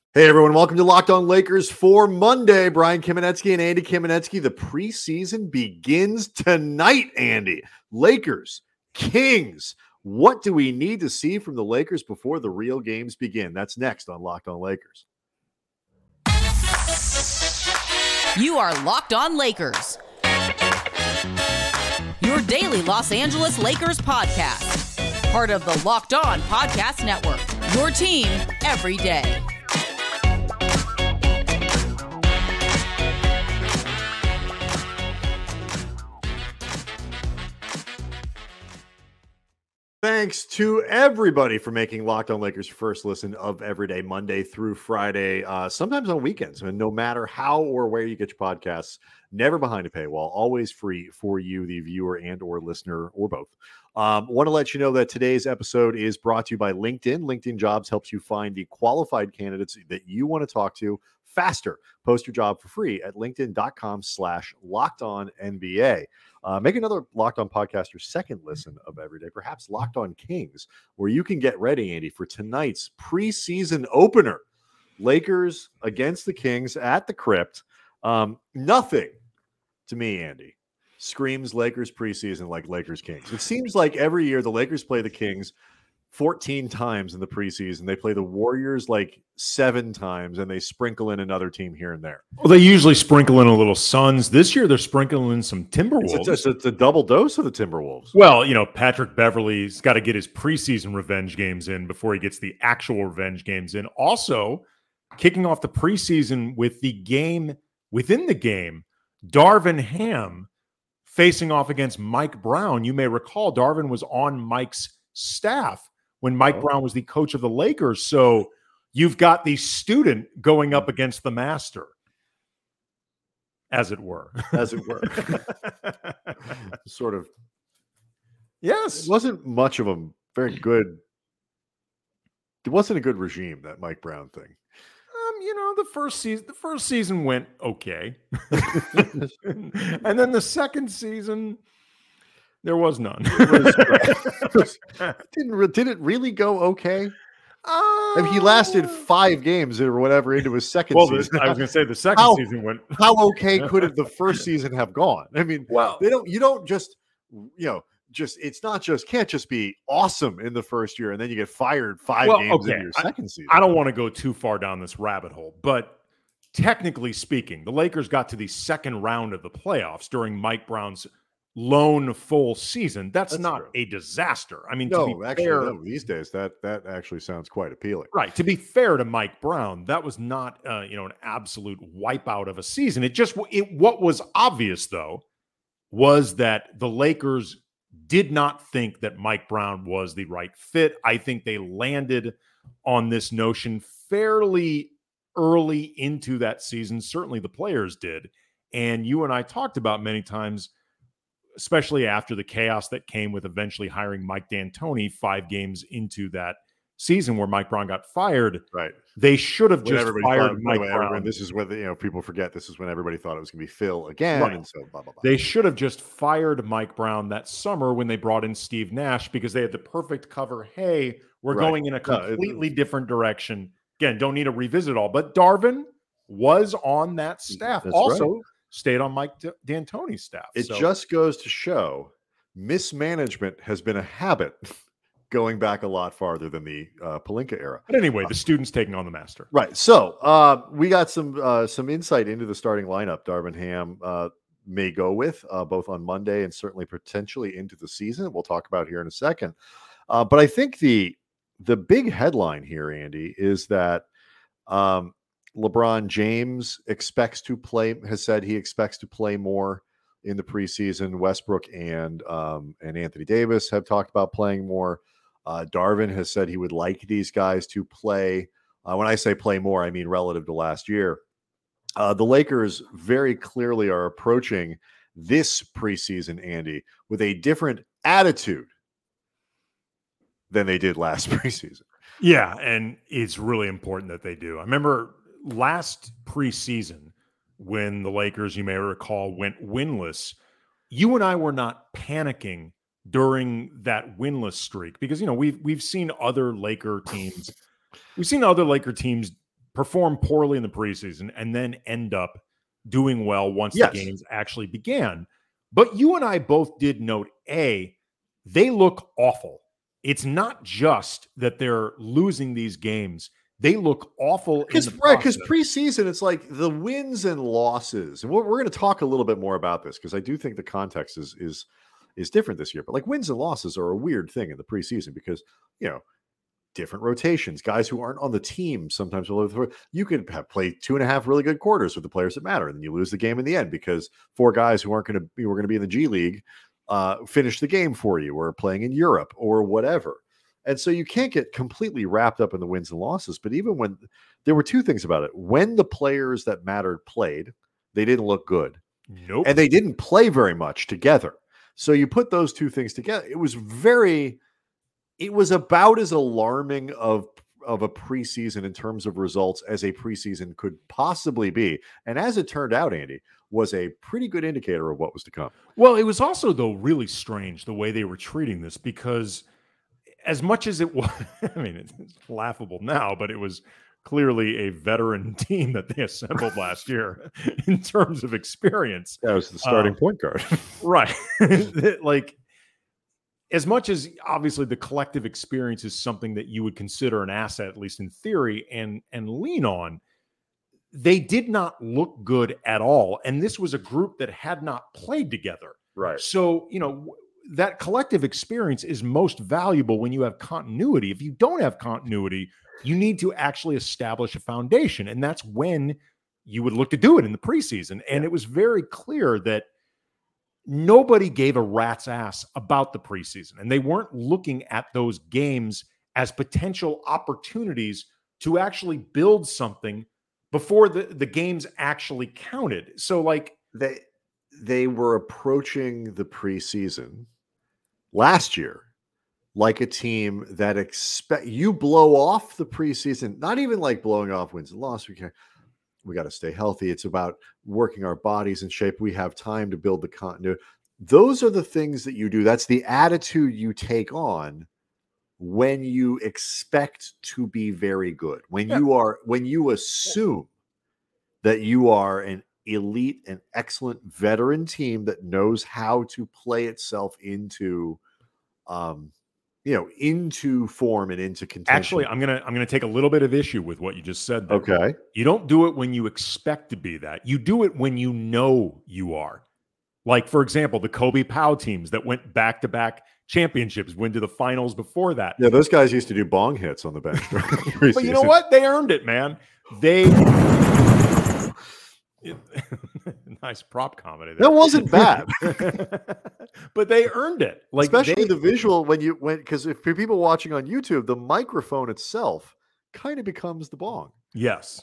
Hey everyone, welcome to Locked On Lakers for Monday. Brian Kamenetsky and Andy Kamenetsky. The preseason begins tonight, Andy. Lakers, Kings. What do we need to see from the Lakers before the real games begin? That's next on Locked On Lakers. You are Locked On Lakers, your daily Los Angeles Lakers podcast. Part of the Locked On Podcast Network, your team every day. Thanks to everybody for making Locked On Lakers your first listen of every day, Monday through Friday, sometimes on weekends. And no matter how or where you get your podcasts, never behind a paywall, always free for you, the viewer and or listener, or both. Want to let you know that today's episode is brought to you by LinkedIn. LinkedIn Jobs helps you find the qualified candidates that you want to talk to faster. Post your job for free at linkedin.com/LockedOnNBA. Make another Locked On podcast your second listen of every day, perhaps Locked On Kings, where you can get ready, Andy, for tonight's preseason opener. Lakers against the Kings at the Crypt. Nothing to me, Andy, screams Lakers preseason like Lakers Kings. It seems like every year the Lakers play the Kings 14 times in the preseason. They play the Warriors like 7 times, and they sprinkle in another team here and there. Well, they usually sprinkle in a little Suns. This year, they're sprinkling in some Timberwolves. It's a double dose of the Timberwolves. Well, you know, Patrick Beverley's got to get his preseason revenge games in before he gets the actual revenge games in. Also, kicking off the preseason with the game within the game, Darvin Ham facing off against Mike Brown. You may recall Darvin was on Mike's staff when Mike Brown was the coach of the Lakers. So you've got the student going up against the master, as it were. As it were. Sort of. Yes. It wasn't much of a very good. It wasn't a good regime, that Mike Brown thing. You know, the first season went okay. And then the second season, there was none. Did it really go okay? I mean, he lasted 5 games or whatever into his second season. I was going to say the second season went. How okay could the first season have gone? I mean, well, you don't just, it's not just, can't just be awesome in the first year and then you get fired 5 games into your second season. I don't want to go too far down this rabbit hole, but technically speaking, the Lakers got to the second round of the playoffs during Mike Brown's lone full season. That's not true. A disaster. I mean, these days that actually sounds quite appealing. Right. To be fair to Mike Brown, that was not an absolute wipeout of a season. What was obvious though was that the Lakers did not think that Mike Brown was the right fit. I think they landed on this notion fairly early into that season. Certainly the players did. And you and I talked about many times, especially after the chaos that came with eventually hiring Mike D'Antoni 5 games into that season where Mike Brown got fired. Right. They should have just fired Mike Brown. This is when people forget this is when everybody thought it was going to be Phil again. Right. And so blah, blah, blah. They should have just fired Mike Brown that summer when they brought in Steve Nash because they had the perfect cover. Hey, we're going in a completely different direction. Again, don't need to revisit all, but Darvin was on that staff. That's also right. Stayed on Mike D'Antoni's staff. It just goes to show mismanagement has been a habit going back a lot farther than the Pelinka era. But anyway, the student's taking on the master. Right. So we got some insight into the starting lineup Darvin Ham may go with both on Monday and certainly potentially into the season. We'll talk about here in a second. But I think the big headline here, Andy, is that LeBron James has said he expects to play more in the preseason. Westbrook and Anthony Davis have talked about playing more. Darvin has said he would like these guys to play. When I say play more, I mean relative to last year. The Lakers very clearly are approaching this preseason, Andy, with a different attitude than they did last preseason. Yeah, and it's really important that they do. I remember last preseason when the Lakers, you may recall, went winless, you and I were not panicking during that winless streak because, we've seen other Laker teams. We've seen other Laker teams perform poorly in the preseason and then end up doing well once the games actually began. But you and I both did note, they look awful. It's not just that they're losing these games. They look awful in the process. Because preseason, it's like the wins and losses. And we're going to talk a little bit more about this because I do think the context is different this year. But like wins and losses are a weird thing in the preseason because, different rotations, guys who aren't on the team sometimes you could have played 2.5 really good quarters with the players that matter, and then you lose the game in the end because 4 guys who were going to be in the G League finish the game for you, or playing in Europe or whatever. And so you can't get completely wrapped up in the wins and losses. But even when there were 2 things about it, when the players that mattered played, they didn't look good. Nope. And they didn't play very much together. So you put those 2 things together. It was about as alarming of a preseason in terms of results as a preseason could possibly be. And as it turned out, Andy, was a pretty good indicator of what was to come. Well, it was also, though, really strange the way they were treating this, because as much as it was, I mean, it's laughable now, but it was clearly a veteran team that they assembled last year in terms of experience. That was the starting point guard. Right. Like, as much as obviously the collective experience is something that you would consider an asset, at least in theory, and lean on, they did not look good at all. And this was a group that had not played together. Right. So, that collective experience is most valuable when you have continuity. If you don't have continuity, you need to actually establish a foundation. And that's when you would look to do it in the preseason. And it was very clear that nobody gave a rat's ass about the preseason, and they weren't looking at those games as potential opportunities to actually build something before the games actually counted. So like they were approaching the preseason last year like a team that you blow off the preseason, not even like blowing off wins and losses. We got to stay healthy. It's about working our bodies in shape. We have time to build the continuity. Those are the things that you do. That's the attitude you take on when you expect to be very good. When you assume that you are an elite and excellent veteran team that knows how to play itself into into form and into contention. Actually, I'm gonna take a little bit of issue with what you just said there. Okay. You don't do it when you expect to be that. You do it when you know you are. Like, for example, the Kobe Powell teams that went back-to-back championships, went to the finals before that. Yeah, those guys used to do bong hits on the bench. But you know what? They earned it, man. Nice prop comedy there. That wasn't bad. But they earned it. Like, especially the visual because if for people watching on YouTube, the microphone itself kind of becomes the bong. Yes.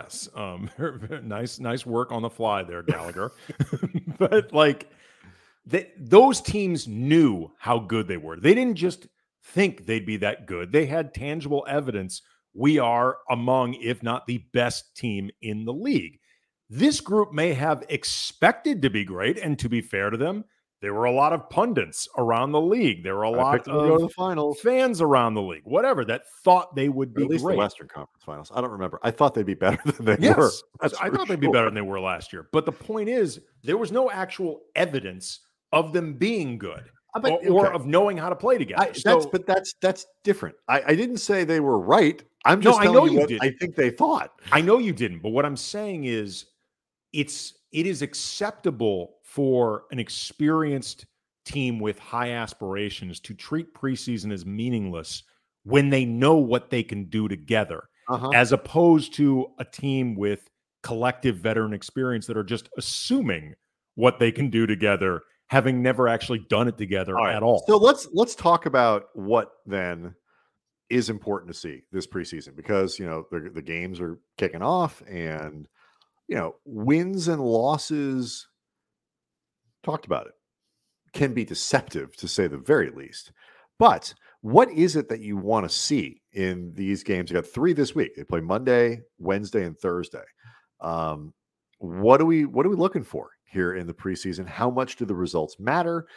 Nice work on the fly there, Gallagher. But like those teams knew how good they were. They didn't just think they'd be that good. They had tangible evidence. We are among, if not the best team in the league. This group may have expected to be great, and to be fair to them, there were a lot of pundits around the league. There were a lot of fans around the league, whatever, that thought they would be at least great. The Western Conference Finals. I don't remember. I thought they'd be better than they were. I thought they'd be better than they were last year. But the point is, there was no actual evidence of them being good or of knowing how to play together. That's different. I didn't say they were right. I'm just telling you what I think they thought. I know you didn't. But what I'm saying is, it is acceptable for an experienced team with high aspirations to treat preseason as meaningless when they know what they can do together, as opposed to a team with collective veteran experience that are just assuming what they can do together, having never actually done it together at all. So let's talk about what then is important to see this preseason, because the games are kicking off, and wins and losses, talked about it, can be deceptive to say the very least. But what is it that you want to see in these games? You got 3 this week. They play Monday, Wednesday, and Thursday. What are we looking for here in the preseason? How much do the results matter?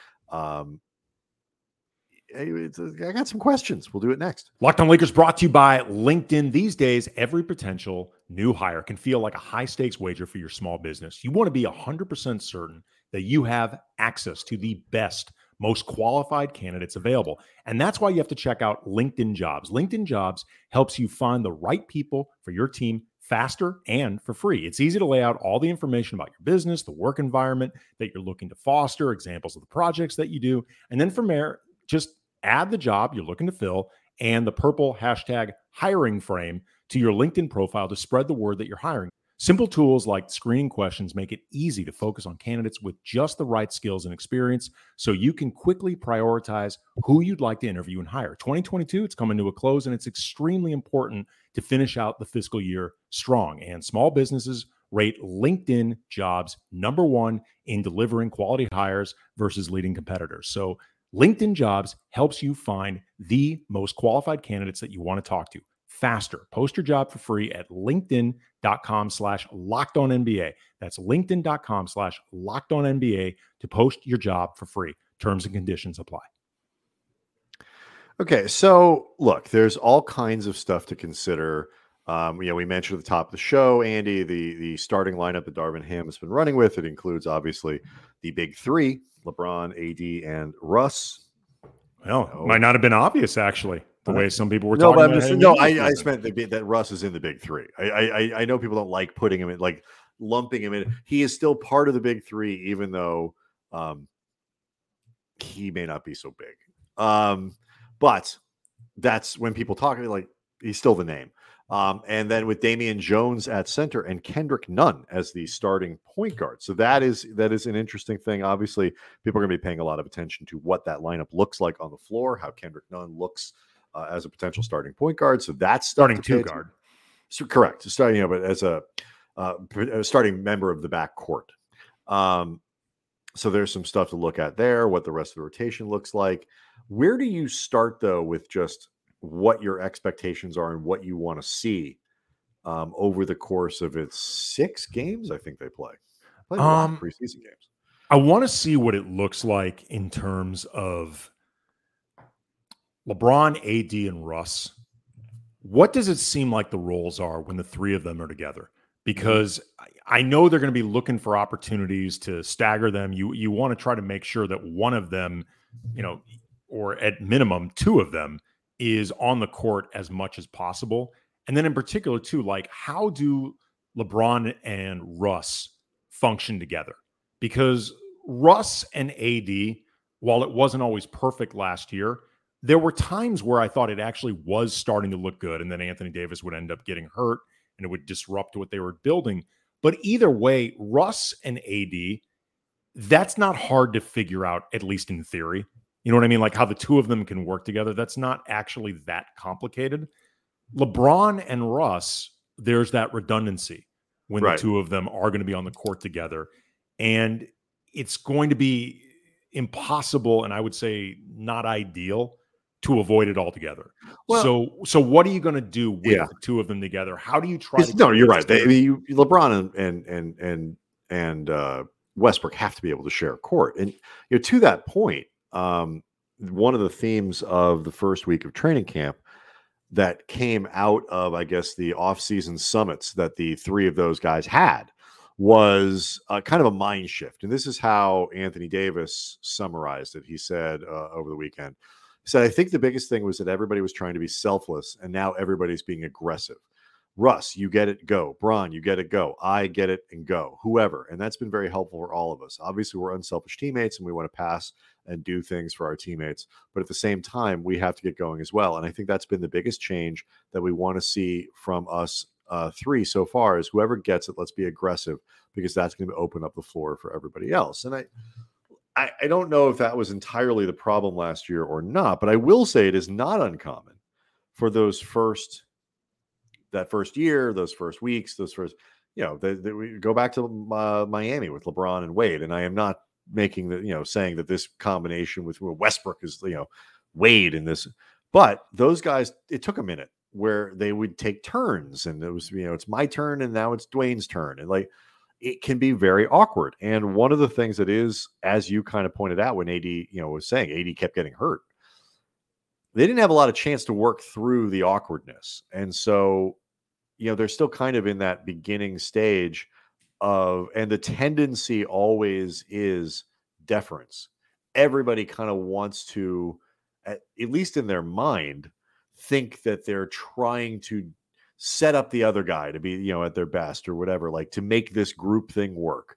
I got some questions. We'll do it next. Locked On Lakers brought to you by LinkedIn. These days, every potential new hire can feel like a high stakes wager for your small business. You want to be 100% certain that you have access to the best, most qualified candidates available. And that's why you have to check out LinkedIn Jobs. LinkedIn Jobs helps you find the right people for your team faster and for free. It's easy to lay out all the information about your business, the work environment that you're looking to foster, examples of the projects that you do. And then from there, just add the job you're looking to fill and the purple hashtag hiring frame to your LinkedIn profile to spread the word that you're hiring. Simple tools like screening questions make it easy to focus on candidates with just the right skills and experience so you can quickly prioritize who you'd like to interview and hire. 2022, it's coming to a close, and it's extremely important to finish out the fiscal year strong. And small businesses rate LinkedIn Jobs #1 in delivering quality hires versus leading competitors. So LinkedIn Jobs helps you find the most qualified candidates that you want to talk to faster. Post your job for free at linkedin.com/lockedonnba. That's linkedin.com/lockedonnba to post your job for free. Terms and conditions apply. Okay, so look, there's all kinds of stuff to consider. We mentioned at the top of the show, Andy, the starting lineup that Darvin Ham has been running with. It includes obviously the big three: LeBron, AD, and Russ. Well, might not have been obvious actually. The way some people were no, talking but about. I meant that Russ is in the big three. I know people don't like putting him in, like lumping him in. He is still part of the big three, even though he may not be so big. But that's when people talk like he's still the name. And then with Damian Jones at center and Kendrick Nunn as the starting point guard. So that is an interesting thing. Obviously, people are going to be paying a lot of attention to what that lineup looks like on the floor, how Kendrick Nunn looks as a potential starting point guard. So that's starting two guard. So correct. So starting, but as a starting member of the backcourt. So there's some stuff to look at there, what the rest of the rotation looks like. Where do you start, though, with just what your expectations are and what you want to see over the course of its 6 games? I think they play a lot of preseason games. I want to see what it looks like in terms of LeBron, AD, and Russ. What does it seem like the roles are when the three of them are together? Because I know they're going to be looking for opportunities to stagger them. You want to try to make sure that one of them, or at minimum 2 of them, is on the court as much as possible. And then in particular, too, like how do LeBron and Russ function together? Because Russ and AD, while it wasn't always perfect last year, there were times where I thought it actually was starting to look good. And then Anthony Davis would end up getting hurt and it would disrupt what they were building. But either way, Russ and AD, that's not hard to figure out, at least in theory. You know what I mean? Like how the 2 of them can work together. That's not actually that complicated. LeBron and Russ, there's that redundancy when the 2 of them are going to be on the court together. And it's going to be impossible, and I would say not ideal, to avoid it altogether. Well, so what are you going to do with the 2 of them together? How do you try to... No, you're right. LeBron and Westbrook have to be able to share a court. And to that point, one of the themes of the first week of training camp that came out of, I guess, the off-season summits that the 3 of those guys had was kind of a mind shift. And this is how Anthony Davis summarized it. He said over the weekend, he said, I think the biggest thing was that everybody was trying to be selfless, and now everybody's being aggressive. Russ, you get it, go. Bron, you get it, go. I get it, and go. Whoever. And that's been very helpful for all of us. Obviously, we're unselfish teammates, and we want to pass and do things for our teammates. But at the same time, we have to get going as well. And I think that's been the biggest change that we want to see from us 3 so far is whoever gets it, let's be aggressive, because that's going to open up the floor for everybody else. And I don't know if that was entirely the problem last year or not, but I will say it is not uncommon for that first year, those first weeks, we go back to Miami with LeBron and Wade. And I am not making saying that this combination with Westbrook is, Wade in this, but those guys, it took a minute where they would take turns and it was, it's my turn and now it's Dwayne's turn. And it can be very awkward. And one of the things that is, as you kind of pointed out when AD, was saying AD kept getting hurt, they didn't have a lot of chance to work through the awkwardness. And so they're still kind of in that beginning stage of, and the tendency always is deference. Everybody kind of wants to, at least in their mind, think that they're trying to set up the other guy to be, at their best or whatever, like to make this group thing work.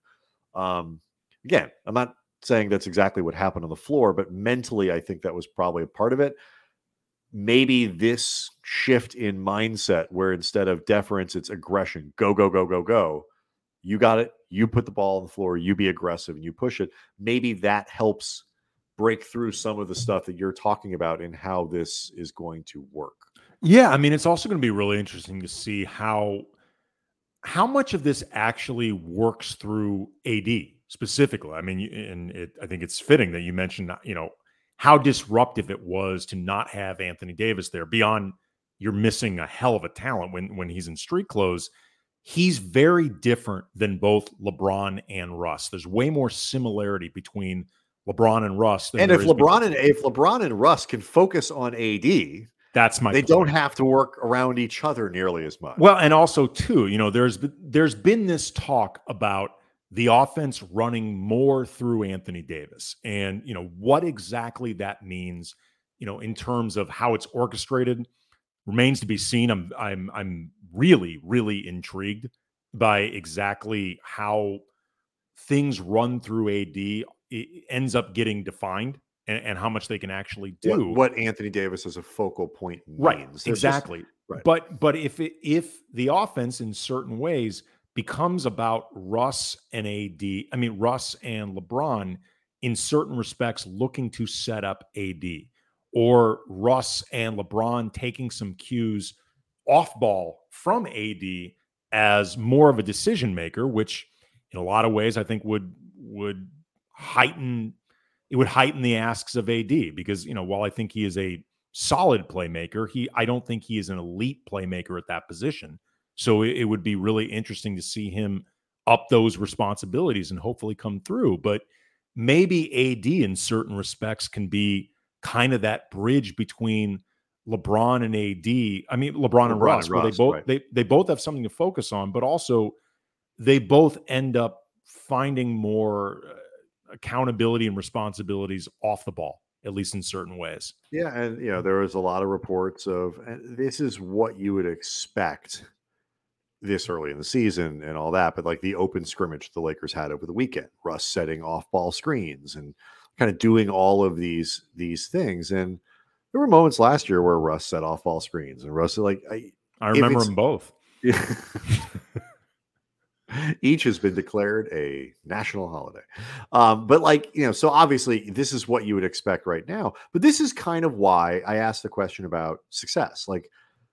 Again, I'm not saying that's exactly what happened on the floor, but mentally, I think that was probably a part of it. Maybe this shift in mindset where instead of deference, it's aggression. Go, go, go, go, go. You got it. You put the ball on the floor. You be aggressive and you push it. Maybe that helps break through some of the stuff that you're talking about and how this is going to work. Yeah, I mean, it's also going to be really interesting to see how much of this actually works through AD specifically. I mean, I think it's fitting that you mentioned, how disruptive it was to not have Anthony Davis there. Beyond you're missing a hell of a talent when he's in street clothes. He's very different than both LeBron and Russ. There's way more similarity between LeBron and Russ. And if LeBron and Russ can focus on AD, that's my they point. Don't have to work around each other nearly as much. Well, and also too, there's been this talk about the offense running more through Anthony Davis, and what exactly that means, in terms of how it's orchestrated, remains to be seen. I'm really, really intrigued by exactly how things run through AD ends up getting defined. And how much they can actually do. What Anthony Davis as a focal point means. Right, exactly. Right. But if the offense in certain ways becomes about Russ and Russ and LeBron in certain respects looking to set up AD, or Russ and LeBron taking some cues off ball from AD as more of a decision maker, which in a lot of ways I think would heighten the asks of AD, because, while I think he is a solid playmaker, I don't think he is an elite playmaker at that position. So it would be really interesting to see him up those responsibilities and hopefully come through. But maybe AD in certain respects can be kind of that bridge between LeBron and AD. I mean, LeBron and Russ, where they both have something to focus on, but also they both end up finding more accountability and responsibilities off the ball, at least in certain ways. Yeah. And, there was a lot of reports of, and this is what you would expect this early in the season and all that, but like the open scrimmage the Lakers had over the weekend, Russ setting off ball screens and kind of doing all of these things. And there were moments last year where Russ set off ball screens, and Russ, I remember them both. Yeah. Each has been declared a national holiday. But so obviously this is what you would expect right now. But this is kind of why I asked the question about success. Like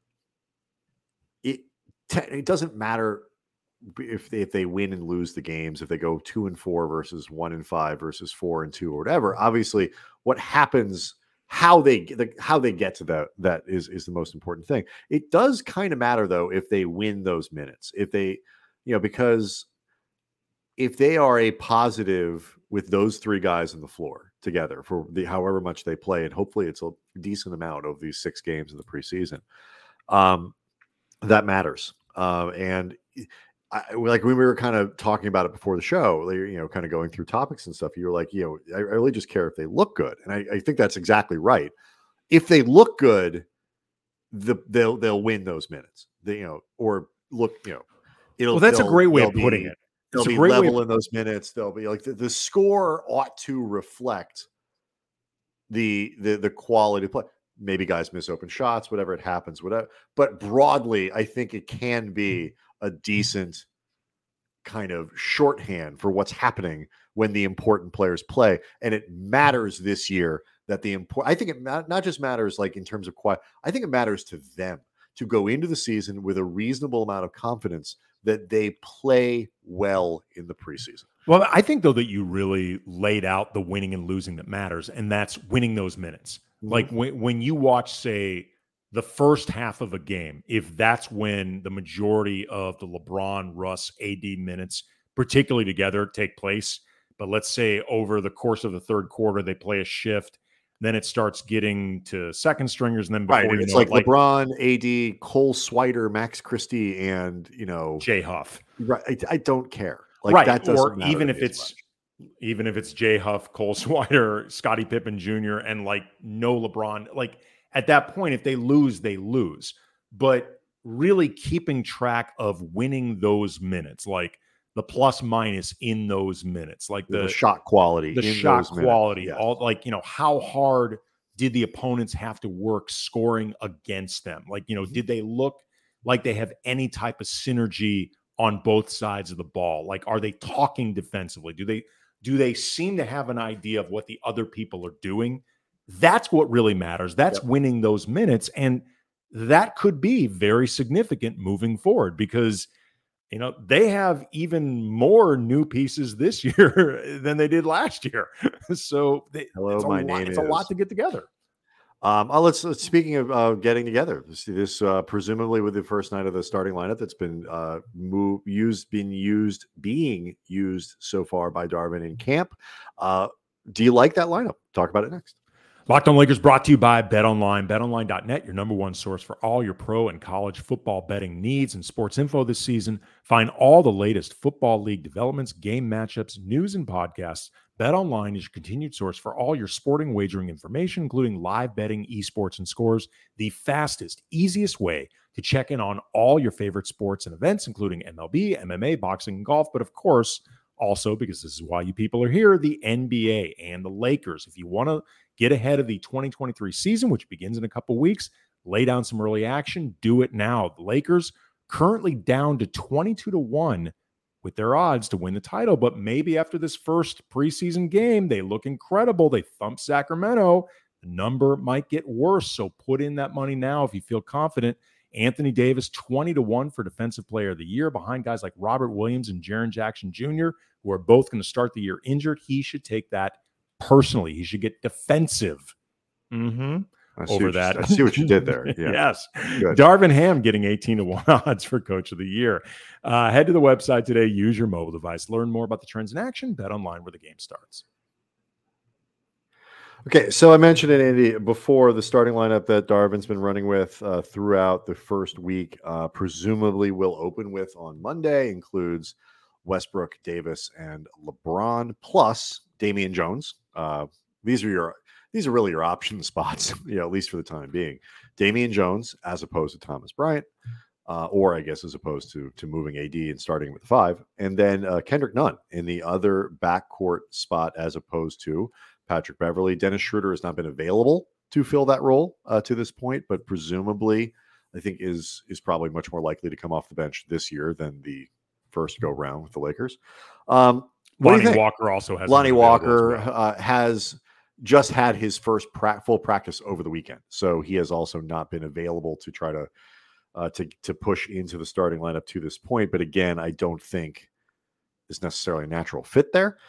it doesn't matter if they win and lose the games, if they go 2-4 versus 1-5 versus 4-2 or whatever. Obviously what happens, how they get to that is the most important thing. It does kind of matter though, if they win those minutes, if they, because if they are a positive with those three guys on the floor together for however much they play, and hopefully it's a decent amount of these 6 games in the preseason, that matters. And when we were kind of talking about it before the show, kind of going through topics and stuff, you were like, I really just care if they look good. And I think that's exactly right. If they look good, they'll win those minutes. Or look, that's a great way of putting it. They'll be level in those minutes. They'll be like the score ought to reflect the quality of play. Maybe guys miss open shots, whatever it happens, whatever. But broadly, I think it can be a decent kind of shorthand for what's happening when the important players play. And it matters this year that I think it not just matters like in terms of quiet. I think it matters to them to go into the season with a reasonable amount of confidence that they play well in the preseason. Well, I think, though, that you really laid out the winning and losing that matters, and that's winning those minutes. Mm-hmm. Like when you watch, say, the first half of a game, if that's when the majority of the LeBron, Russ, AD minutes, particularly together, take place, but let's say over the course of the third quarter, they play a shift, Then it starts getting to second stringers, and then before Right. you It's know like it, like LeBron, AD, Cole Swider, Max Christie, and Jay Huff. right. I don't care. Like Right. that doesn't Or matter to me as much. even if it's Jay Huff, Cole Swider, Scottie Pippen Jr., and like no LeBron, like at that point, if they lose, they lose. But really keeping track of winning those minutes, like the plus minus in those minutes, like The shot quality, the in shot those minutes. quality, Yes. all like, how hard did the opponents have to work scoring against them? Like, did they look like they have any type of synergy on both sides of the ball? Like, are they talking defensively? Do they seem to have an idea of what the other people are doing? That's what really matters. That's winning those minutes. And that could be very significant moving forward because, they have even more new pieces this year than they did last year. So it's a lot to get together. Let's speaking of getting together, this presumably with the first night of the starting lineup that's been being used so far by Darvin in camp. Do you like that lineup? Talk about it next. Locked On Lakers brought to you by BetOnline. BetOnline.net, your number one source for all your pro and college football betting needs and sports info this season. Find all the latest football league developments, game matchups, news, and podcasts. BetOnline is your continued source for all your sporting wagering information, including live betting, esports, and scores. The fastest, easiest way to check in on all your favorite sports and events, including MLB, MMA, boxing, and golf. But of course, also, because this is why you people are here, the NBA and the Lakers. If you want to get ahead of the 2023 season, which begins in a couple weeks, lay down some early action, do it now. The Lakers currently down to 22-1 with their odds to win the title, but maybe after this first preseason game, they look incredible. They thump Sacramento. The number might get worse, so put in that money now if you feel confident. Anthony Davis, 20-1 for Defensive Player of the Year, behind guys like Robert Williams and Jaren Jackson Jr., who are both going to start the year injured. He should take that personally. He should get defensive over that. I see what you did there. Yeah. Yes. Good. Darvin Ham getting 18-1 odds for Coach of the Year. Head to the website today. Use your mobile device. Learn more about the trends in action. Bet online where the game starts. Okay, so I mentioned it, Andy, before the starting lineup that Darvin's been running with throughout the first week, presumably will open with on Monday, includes Westbrook, Davis, and LeBron, plus Damian Jones. These are really your option spots, at least for the time being. Damian Jones, as opposed to Thomas Bryant, or I guess as opposed to moving AD and starting with 5, and then Kendrick Nunn in the other backcourt spot, as opposed to Patrick Beverley. Dennis Schroeder has not been available to fill that role to this point, but presumably, I think is probably much more likely to come off the bench this year than the first go round with the Lakers. Lonnie Walker also has. Lonnie Walker has just had his first full practice over the weekend, so he has also not been available to try to push into the starting lineup to this point. But again, I don't think is necessarily a natural fit there.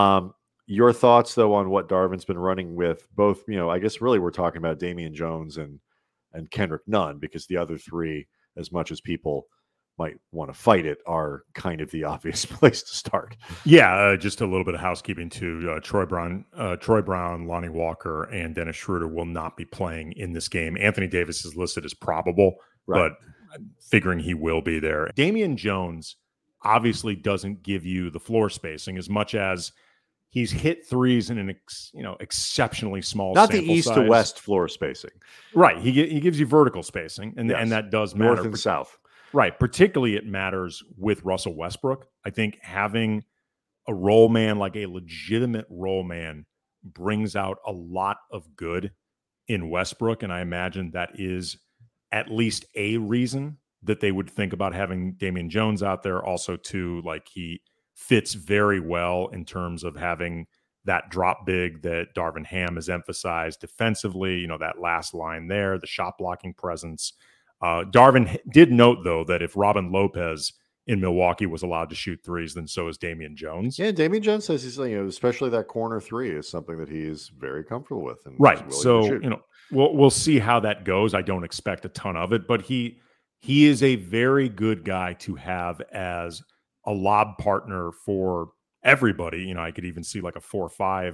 Your thoughts, though, on what Darvin's been running with both, I guess really we're talking about Damian Jones and Kendrick Nunn, because the other three, as much as people might want to fight it, are kind of the obvious place to start. Yeah, just a little bit of housekeeping too. Troy Brown, Lonnie Walker, and Dennis Schroeder will not be playing in this game. Anthony Davis is listed as probable, right, but figuring he will be there. Damian Jones obviously doesn't give you the floor spacing as much as he's hit threes in an exceptionally small not sample the east size. to west floor spacing. Right. He gives you vertical spacing, and that does matter. North and south. Right. Particularly it matters with Russell Westbrook. I think having a role man, like a legitimate role man, brings out a lot of good in Westbrook. And I imagine that is at least a reason that they would think about having Damian Jones out there. Also, too, like he fits very well in terms of having that drop big that Darvin Ham has emphasized defensively, that last line there, the shot blocking presence. Darvin did note, though, that if Robin Lopez in Milwaukee was allowed to shoot threes, then so is Damian Jones. Yeah, Damian Jones says he's, especially that corner three is something that he is very comfortable with. And right. So, we'll see how that goes. I don't expect a ton of it, but he is a very good guy to have as a lob partner for everybody. I could even see like a 4-5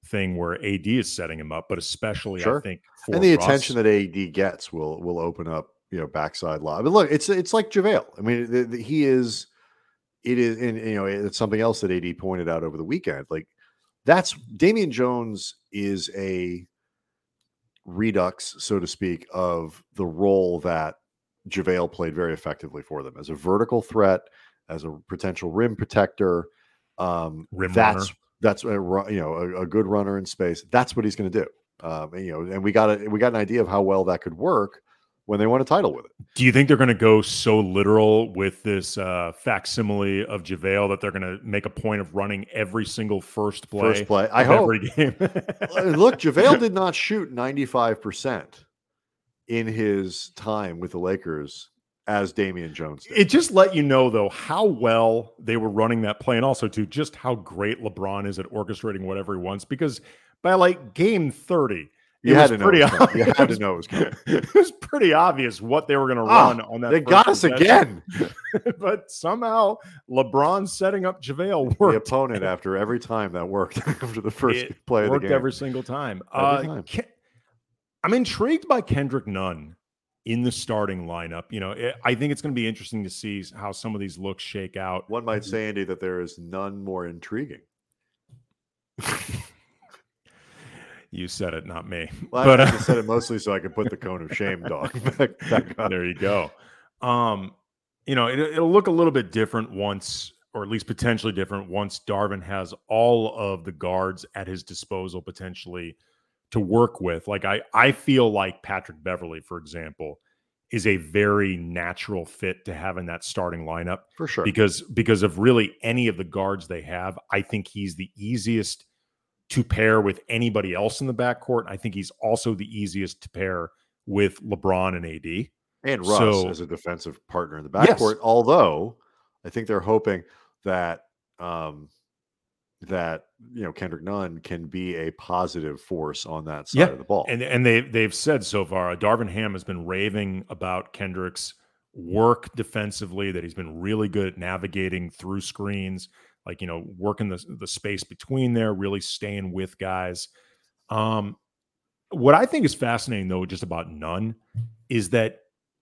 thing where AD is setting him up, but especially Sure. I think for And the Russ, attention that AD gets will open up, backside lob. I mean, look, it's like JaVale. I mean, he is. It is, and it's something else that AD pointed out over the weekend. Like, that's Damian Jones is a redux, so to speak, of the role that JaVale played very effectively for them as a vertical threat, as a potential rim protector. Rim that's runner. that's a good runner in space. That's what he's going to do. And we got an idea of how well that could work when they won a title with it. Do you think they're going to go so literal with this facsimile of JaVale that they're going to make a point of running every single first play I of hope. every game? Look, JaVale did not shoot 95% in his time with the Lakers as Damian Jones did. It just let you know, though, how well they were running that play, and also, too, just how great LeBron is at orchestrating whatever he wants, because by, like, game 30, You had to know it was coming. It was pretty obvious what they were going to run on that. They got us again. But somehow LeBron setting up JaVale worked. The opponent, after every time that worked, after the first play of the worked game. every single time. Every time. I'm intrigued by Kendrick Nunn in the starting lineup. I think it's going to be interesting to see how some of these looks shake out. One might say, Andy, that there is none more intriguing. You said it, not me. Well, but I just said it mostly so I could put the cone of shame, dog. back up. There you go. It'll look a little bit different once, or at least potentially different, once Darvin has all of the guards at his disposal potentially to work with. Like, I feel like Patrick Beverley, for example, is a very natural fit to have in that starting lineup. For sure. Because of really any of the guards they have. I think he's the easiest to pair with anybody else in the backcourt. I think he's also the easiest to pair with LeBron and AD. And Russ as a defensive partner in the backcourt. Yes. Although I think they're hoping that Kendrick Nunn can be a positive force on that side of the ball. And they've said so far, Darvin Ham has been raving about Kendrick's work defensively, that he's been really good at navigating through screens, like, working the space between there, really staying with guys. What I think is fascinating, though, just about Nunn, is that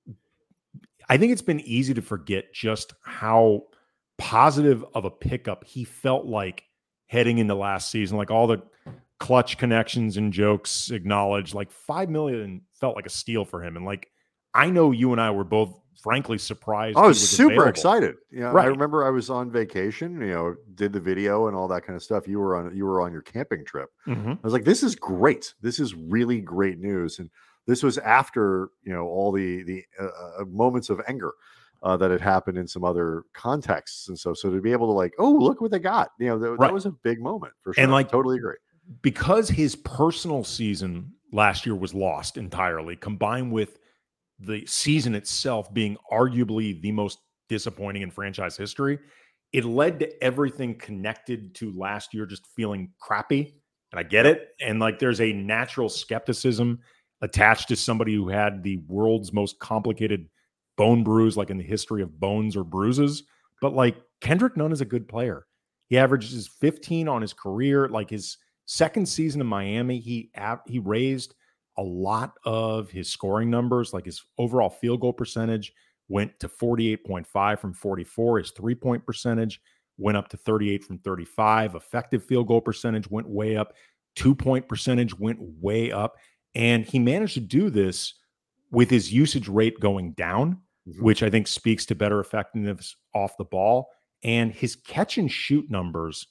I think it's been easy to forget just how positive of a pickup he felt like heading into last season. Like, all the clutch connections and jokes acknowledged, like $5 million felt like a steal for him. And, like, I know you and I were both frankly surprised. I was super excited. Right. I remember I was on vacation, did the video and all that kind of stuff. You were on your camping trip. Mm-hmm. I was like, this is great. This is really great news. And this was after, all the moments of anger that had happened in some other contexts. And so to be able to, like, oh, look what they got, that was a big moment for sure. And, like, totally agree. Because his personal season last year was lost entirely, combined with the season itself being arguably the most disappointing in franchise history, it led to everything connected to last year just feeling crappy. And I get it. And, like, there's a natural skepticism attached to somebody who had the world's most complicated bone bruise, like in the history of bones or bruises. But, like, Kendrick Nunn is a good player. He averages 15 on his career. Like, his second season in Miami, he raised a lot of his scoring numbers. Like, his overall field goal percentage went to 48.5 from 44. His 3-point percentage went up to 38 from 35. Effective field goal percentage went way up. 2-point percentage went way up. And he managed to do this with his usage rate going down, which I think speaks to better effectiveness off the ball. And his catch and shoot numbers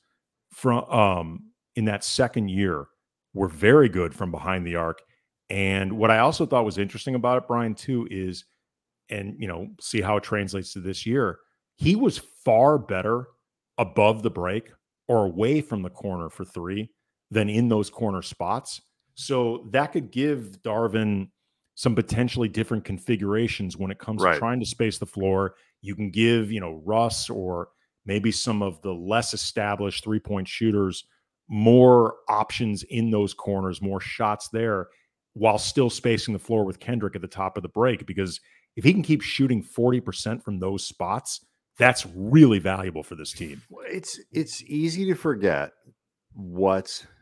from in that second year were very good from behind the arc. And what I also thought was interesting about it, Brian, too, is, and, see how it translates to this year, he was far better above the break or away from the corner for three than in those corner spots. So that could give Darvin some potentially different configurations when it comes to trying to space the floor. You can give, Russ or maybe some of the less established 3-point shooters more options in those corners, more shots there, while still spacing the floor with Kendrick at the top of the break. Because if he can keep shooting 40% from those spots, that's really valuable for this team. It's easy to forget what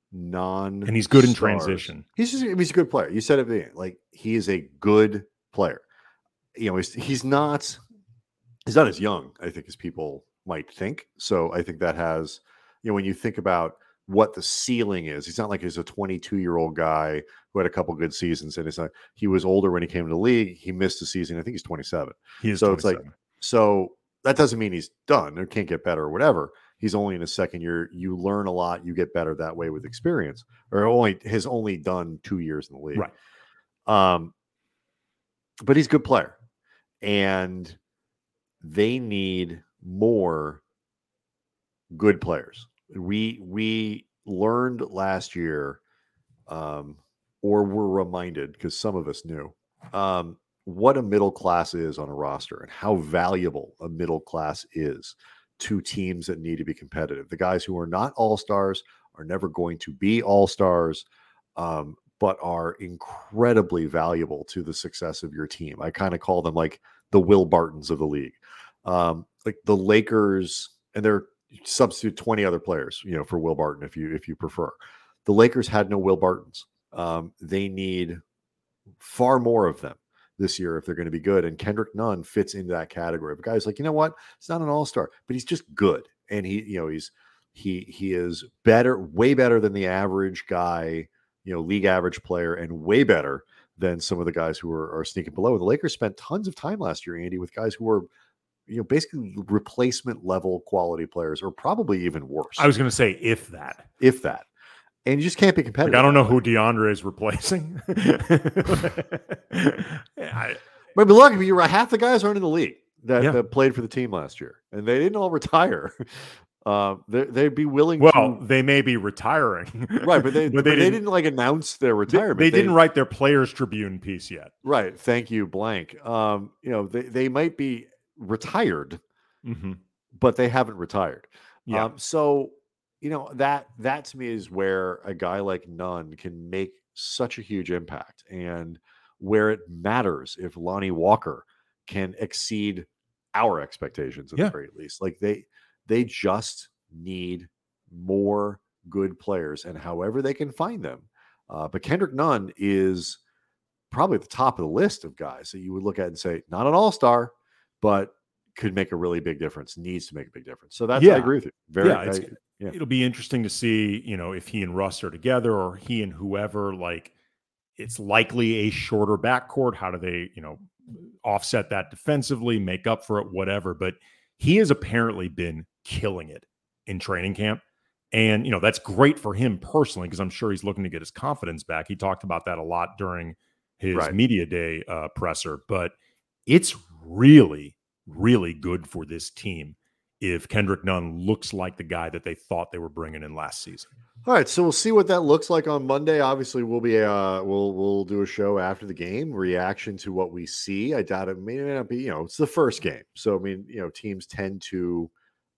non And he's good in transition. He's a good player. You said it, like he is a good player. You know, he's not as young, I think, as people might think. So I think that has, you know, when you think about what the ceiling is, he's not like he's a 22-year-old guy who had a couple good seasons, and it's not. He was older when he came to the league. He missed a season. I think he's 27. He is. So 27. It's like, so that doesn't mean he's done or can't get better or whatever. He's only in his second year. You learn a lot. You get better that way with experience. Or has only done 2 years in the league. Right. But he's a good player, and they need more good players. We learned last year, or were reminded, because some of us knew, what a middle class is on a roster and how valuable a middle class is to teams that need to be competitive. The guys who are not all-stars are never going to be all-stars, but are incredibly valuable to the success of your team. I kind of call them like the Will Bartons of the league. Like the Lakers, and they're substitute 20 other players, you know, for Will Barton if you prefer. The Lakers had no Will Bartons. They need far more of them this year if they're going to be good. And Kendrick Nunn fits into that category of guys like, you know what? He's not an all-star, but he's just good. And he is better, way better than the average guy, you know, league average player, and way better than some of the guys who are sneaking below. The Lakers spent tons of time last year, Andy, with guys who were, you know, basically replacement level quality players, or probably even worse. I was going to say, if that. And you just can't be competitive. Like, I don't know who DeAndre is replacing. But look, half the guys aren't in the league that played for the team last year, and they didn't all retire. They'd be willing. Well, they may be retiring, right? But they didn't like announce their retirement. They didn't write their Players Tribune piece yet, right? Thank you, blank. You know, they might be retired, but they haven't retired. Yeah. So, you know, that to me is where a guy like Nunn can make such a huge impact, and where it matters if Lonnie Walker can exceed our expectations at the very least. Like they just need more good players, and however they can find them. But Kendrick Nunn is probably at the top of the list of guys that you would look at and say, not an all-star, but could make a really big difference, needs to make a big difference. So that's, I agree with you. It'll be interesting to see, you know, if he and Russ are together, or he and whoever. Like, it's likely a shorter backcourt. How do they, you know, offset that defensively, make up for it, whatever. But he has apparently been killing it in training camp. And, you know, that's great for him personally, because I'm sure he's looking to get his confidence back. He talked about that a lot during his media day presser. But it's really, really good for this team if Kendrick Nunn looks like the guy that they thought they were bringing in last season. All right, so we'll see what that looks like on Monday. Obviously, we'll be we'll do a show after the game, reaction to what we see. I doubt it may not be, you know, it's the first game, so I mean, you know, teams tend to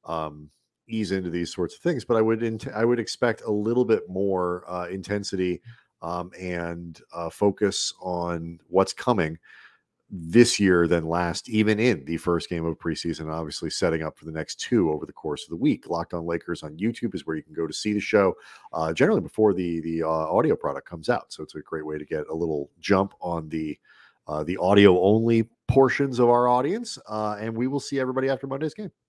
ease into these sorts of things, but I would expect a little bit more intensity and focus on what's coming this year than last, even in the first game of preseason, obviously setting up for the next two over the course of the week. Locked On Lakers on YouTube is where you can go to see the show, generally before the audio product comes out. So it's a great way to get a little jump on the audio only portions of our audience. And we will see everybody after Monday's game.